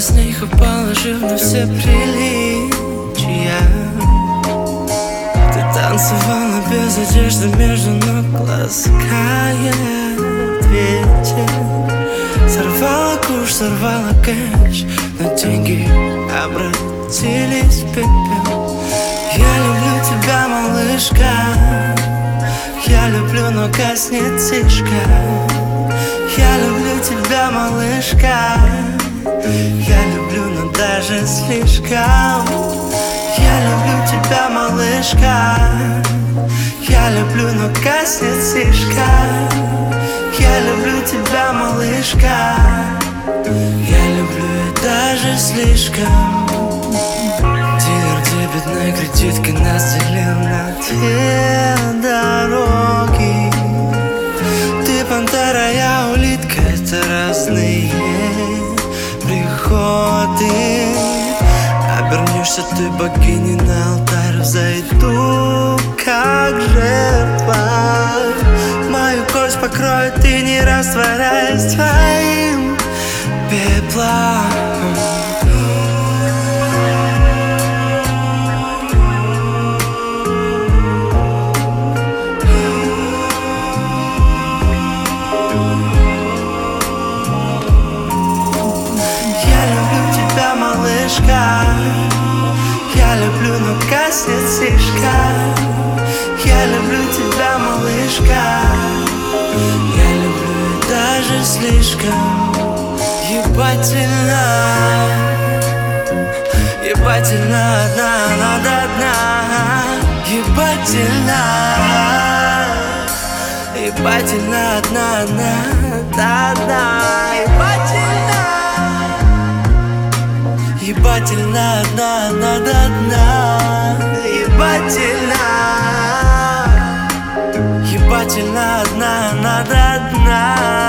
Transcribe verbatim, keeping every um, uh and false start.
с них и положив на все приличия. Ты танцевала без одежды, между ног ласкает ветер. Сорвала куш, сорвала кэш, но деньги обратились в пепел. Я люблю тебя, малышка, я люблю, но гаснет тишка. Я люблю тебя, малышка, я люблю, но даже слишком. Я люблю тебя, малышка, я люблю, но гаснет тишка. Я люблю тебя, малышка, я люблю и даже слишком. Дилер дебетной кредиткой настелил на две дороги. Ты пантера, я улитка, это разные приходы. Обернешься ты богиней, на алтарь взойду как жертва. Мою кость покроет и не растворяясь твоим пеплом. Я люблю, но гаснет тишка. Я люблю тебя, малышка, я люблю и даже слишком. Ебательно, ебательно, одна надо одна. Ебательно, ебательно, одна, одна, одна, одна. Ебательно, одна надо одна. Ебательно, ебательно, одна надо одна.